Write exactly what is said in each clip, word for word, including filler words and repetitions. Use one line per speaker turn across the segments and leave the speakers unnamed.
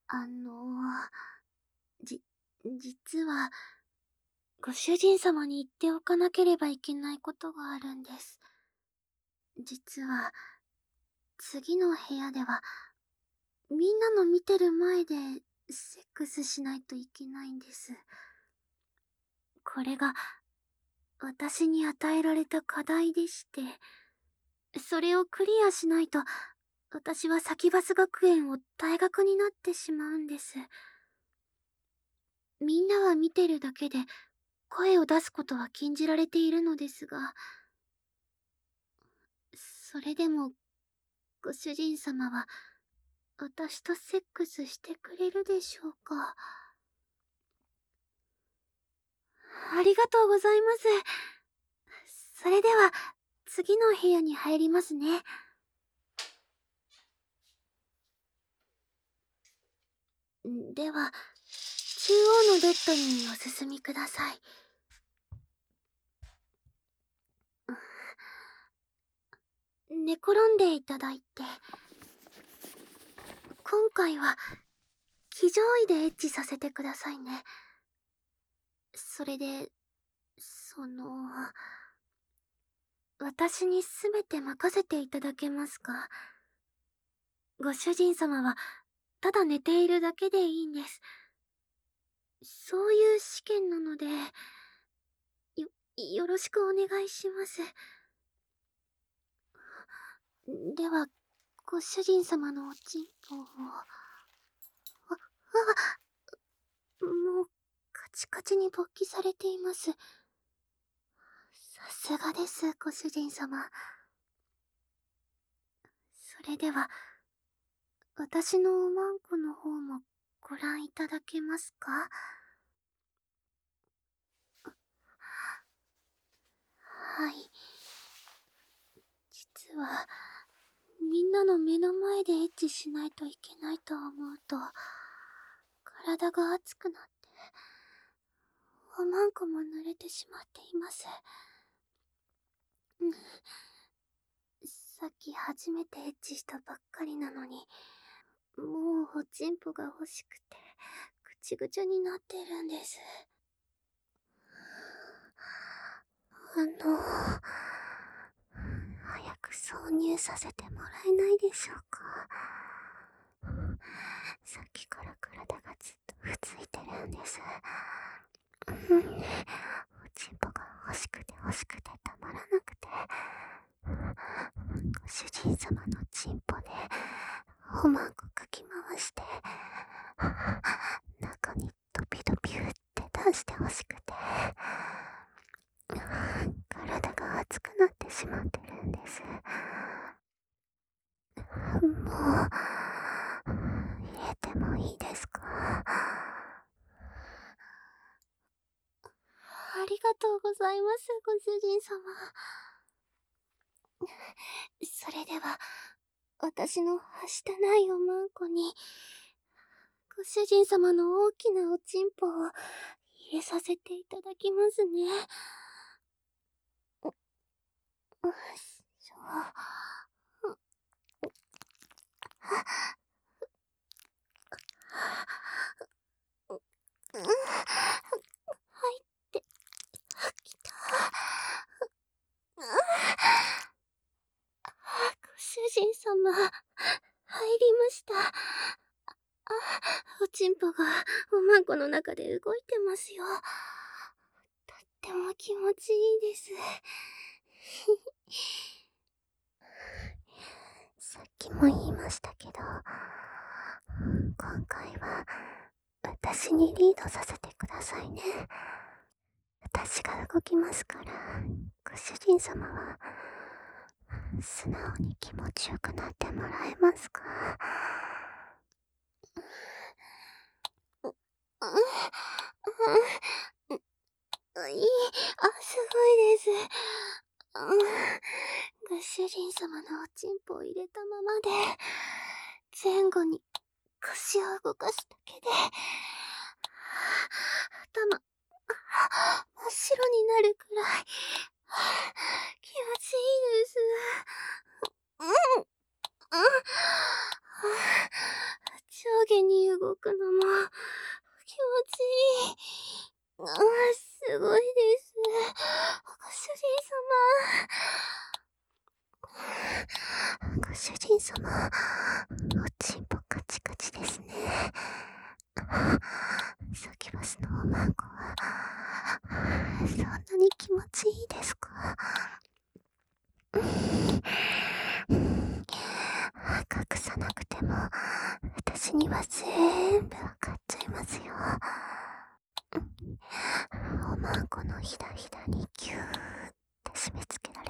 あの、じ、実は、ご主人様に言っておかなければいけないことがあるんです。実は、次の部屋では、みんなの見てる前で、セックスしないといけないんです。これが、私に与えられた課題でして、それをクリアしないと、私はサキバス学園を退学になってしまうんです。みんなは見てるだけで、声を出すことは禁じられているのですが、それでも、ご主人様は、私とセックスしてくれるでしょうか。ありがとうございます。それでは、次の部屋に入りますね。では、中央のベッドにお進みください。寝転んでいただいて、今回は、騎乗位でエッチさせてくださいね。それで、その、私にすべて任せていただけますか？ご主人様は、ただ寝ているだけでいいんです。そういう試験なので、よ、よろしくお願いします。では、ご主人様のおちんぽを、あ、あ、もう、カチカチに勃起されています。さすがです、ご主人様。それでは、私のおまんこの方もご覧いただけますか？はい。実は、みんなの目の前でエッチしないといけないと思うと、体が熱くなって、おまんこも濡れてしまっています。うん、さっき初めてエッチしたばっかりなのに、もうおちんぽが欲しくて、ぐちぐちゃになってるんです。あの、早く挿入させてもらえないでしょうか。さっきから体がずっとふついてるんです。うん、おちんぽが欲しくて欲しくてたまらなくて、ご主人様のちんぽでおまんこかき回して、中にドピドピ打って出して欲しくて、体が熱くなってしまってるんです。もう、入れてもいいですか？ありがとうございます、ご主人様。それでは、私のはしたないおまんこに、ご主人様の大きなおちんぽを入れさせていただきますね。よいしょ。うん、入ってきた。ご主人様、入りました。あ、おちんぽがおまんこの中で動いてますよ。とっても気持ちいいです。さっきも言いましたけど、今回は私にリードさせてくださいね。私が動きますから、ご主人様は素直に気持ちよくなってもらえますか？うん、うん、うん、いい、あ、すごいです。うん、ご主人様のおちんぽを入れたままで、前後に腰を動かすだけで、頭、真っ白になるくらい、気持ちいいです。うん、うん、上下に動動くのも気持ちいい。ああ、すごいです。ご主人様。ご主人様、おちんぽカチカチですね。サキュバスのおまんこは、そんなに気持ちいいですか？隠さなくても、私には全部わかっちゃいますよ。おまんこのひだひだにぎゅーって締め付けられて、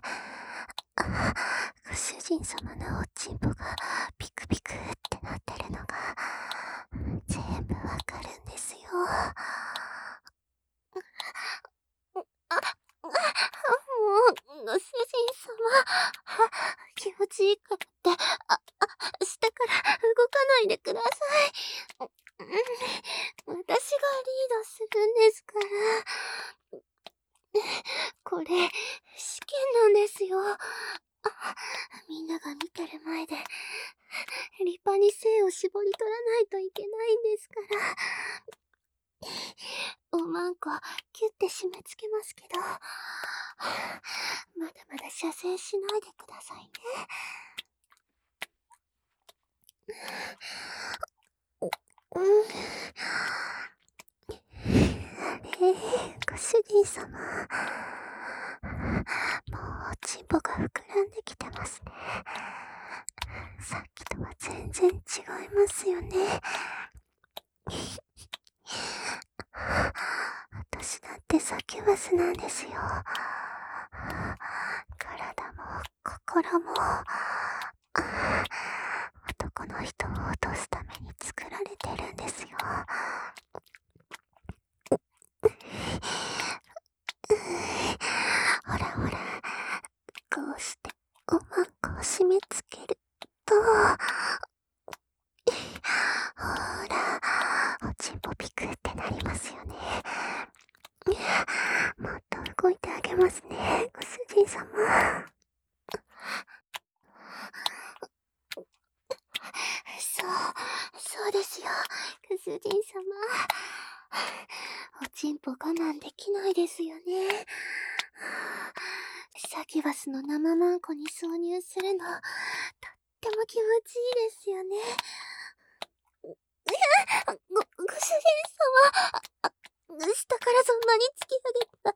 ご主人様のおちんぽがピクピクってなってるのが全部わかるんですよ。あ、もう、ご主人様、気持ちいいからって、あ、あ、下から動かないでください。私がリードするんですから。これ、試験なんですよ。みんなが見てる前で、立派に精を絞り取らないといけないんですから。おまんこ、キュッて締め付けますけど、まだまだ射精しないでくださいね。うん。あれ、ご主人様。もうおちんぽが膨らんできてますね。さっきとは全然違いますよね。私だってサキュバスなんですよ。体も心も男の人を落とすために作られてるんですよ。ほらほら、こうしておまんこを締め付けると、ほら、おちんぽピクってなりますよね。もっと動いてあげますね、ご主人様。そう、そうですよ、ご主人様。おちんぽ我慢できないですよね。サキュバスの生マンコに挿入するの、とっても気持ちいいですよね。ご、ご主人様、下からそんなに突き上げた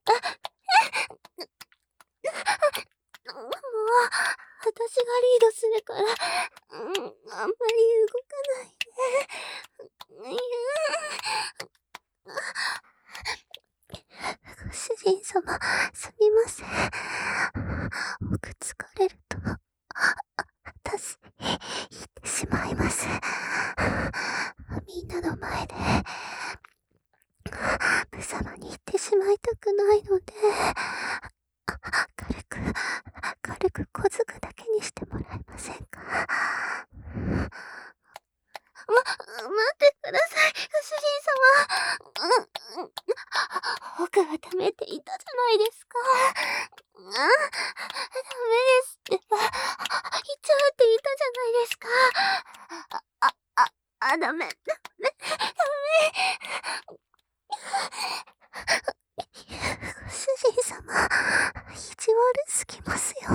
ら、もう、私がリードするから、うん、あんまり動かないで。いやご主人様、すみません。奥疲れると、私、言ってしまいます。みんなの前で、無様に言ってしまいたくないので、軽く、軽く小づくだけにしてもらえませんか？ま、待ってください、ご主人様。うん、僕はダメって言ったじゃないですか。あ、ダメですってば、言っちゃうって言ったじゃないですか。あ、あ、あ、あ、ダメ、ダメ、ダメ。ご主人様、意地悪すぎますよ。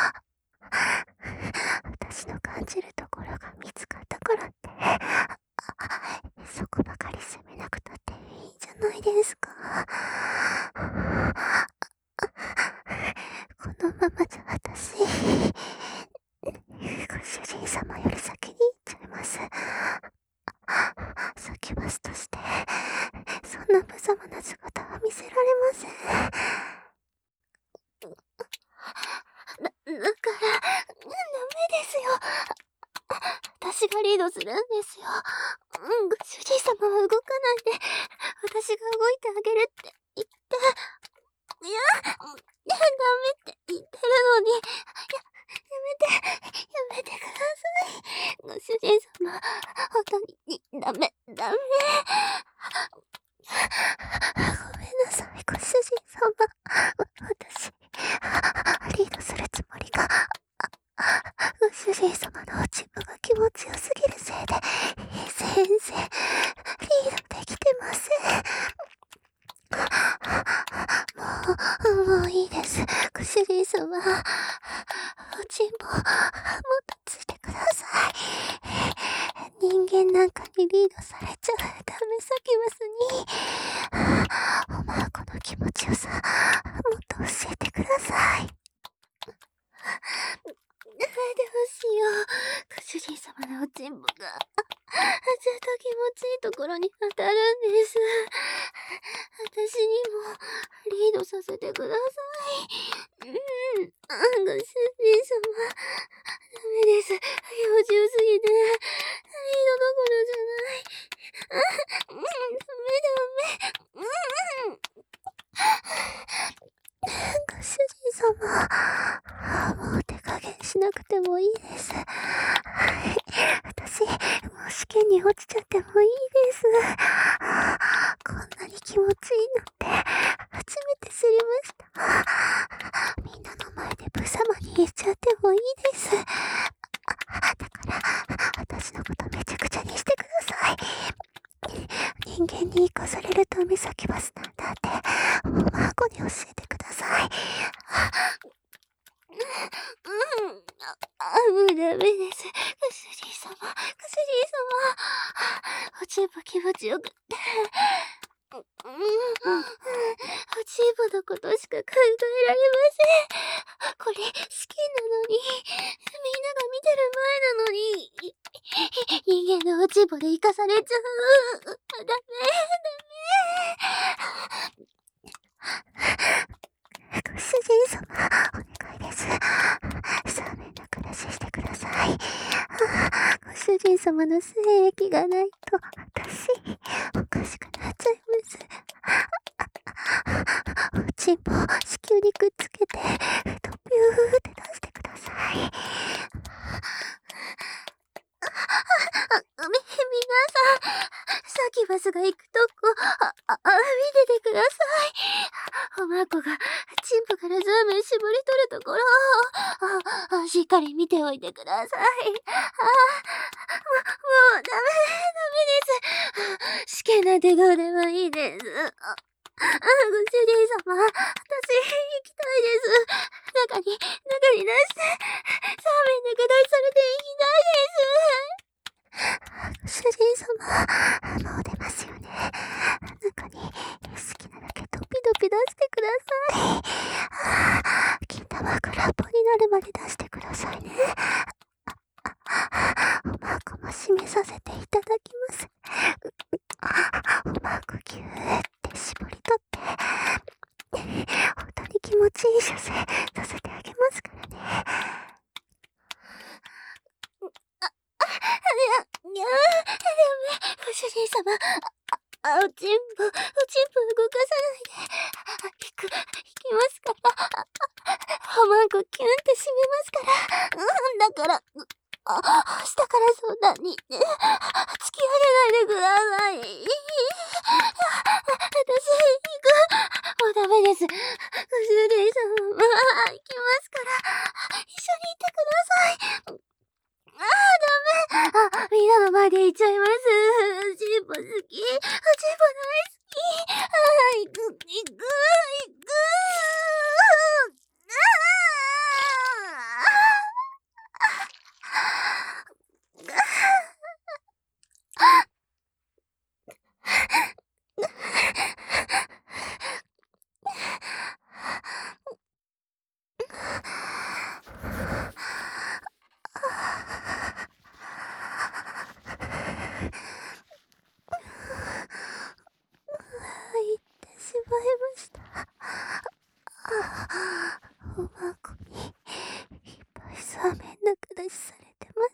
私の感じるところが見つかったからって、そこばかり責めなくたっていいじゃないですか。このままじゃ私、ご主人様より先に行っちゃいます。サキュバスとして、そんな無様な姿は見せられません。だ、だから、ダメですよ。私がリードするんですよ。うん、ご主人様は動かないで、私が動いてあげるって言って。いや、いや、ダメって言ってるのに。いや、やめて、やめてください。ご主人様、本当に、ダメ、ダメ。ごめんなさい、ご主人様。私、リードするつもりが、ご主人様のおちんぽが気持ちよすぎるせいで、 全然、リードできてません。もう、もういいです。ご主人様。おちんぽ、もっとついてください。人間なんかにリードされちゃダメサキュバスに。おまこの気持ちよさ、もっと教えてください。どうしよう。ご主人様のおちんぽが、ずっと気持ちいいところに当たるんです。私にも、リードさせてください。うん、あ、ご主人様。ダメです。幼獣すぎて、リードどころじゃない。あ、うん、ダメダメ。うん。ご主人様、もう手加減しなくてもいいです。私、もう試験に落ちちゃってもいいです。こんなに気持ちいいのって初めて知りました。みんなの前でブサマに言っちゃってもいいです。だから私のことめちゃくちゃにしてください。人間に生かされると目先バスなんだっておまーこに教えてください。うん、あ、もうダメです。ご主人様、ご主人様。おちんぽ気持ちよくって。うん、おちんぽのことしか考えられません。これ、試験なのに、みんなが見てる前なのに、人間のおちんぽで生かされちゃう。ダメ、ダメ。ご主人様、お願いです。サメな暮らししてください。ご主人様の精液がないと、私、おかしくなっちゃいます。おちんぽ、子宮にくっつけて、ドピューって出してください。あ、み、皆さん、サキバスが行くとこ、あ、あ、見ててください。おまこが、チンポからザーメン絞り取るところを、あ、しっかり見ておいてください。あ、も、もう、ダメ、ダメです。試験なんてどうでもいいです。あ、ご主人様、私、行きたいです。中に、中に出して、サーメンで下題されて行きたいです。主人様、もう出ますよね。中に好きなだけドピドピ出してください。金玉空っぽになるまで出してくださいね。おまーこも締めさせていただきます。おまーこぎゅーって絞り取って、本当に気持ちいい射精させてあげますからね。にゃー、ダメ。ご主人様、あ、あ、おちんぽ、おちんぽ動かさないで。あ、引く、引きますから。おまんこキュンって締めますから。うん、だから、あ、下からそんなに、突き上げないでください。私、行く。もうダメです。ご主人様、行きますから。一緒に行ってください。ああ、ダメ。あ、みんなの前で言っちゃいます。おちんぽ好き。おちんぽ大好き。ああ、行く、行く、行く。入ってしまいました。おまんこにいっぱいサーメンなく出しされてます。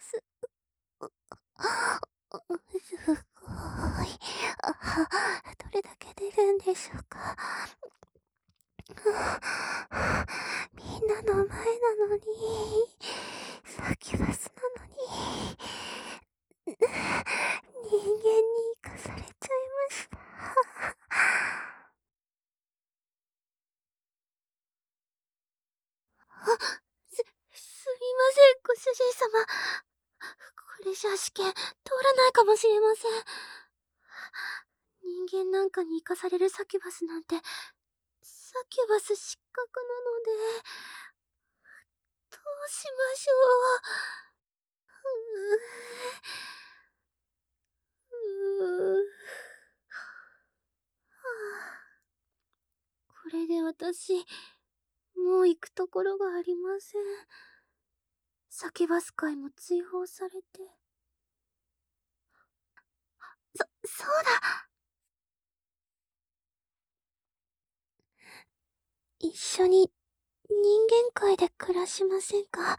すごい。あ、どれだけ出るんでしょうか。みんなの前なのに、サキュバスなのに、人間に生かされちゃいました。あ、す、すみません、ご主人様。これじゃ試験、通らないかもしれません。人間なんかに生かされるサキュバスなんて、サキュバス失格なので、どうしましょう。うーうーはあ、これで私、もう行くところがありません。サキュバス会も追放されて。そ、そうだ。一緒に人間界で暮らしませんか？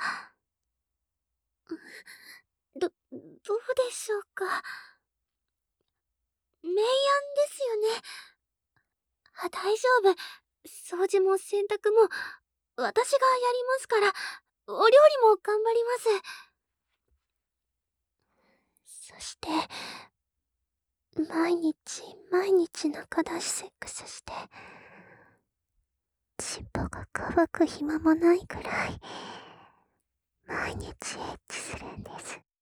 ど、どうでしょうか。名案ですよね。あ、大丈夫。掃除も洗濯も私がやりますから、お料理も頑張ります。そして、毎日毎日仲出しセックスして、尻尾が乾く暇もないくらい、毎日エッチするんです。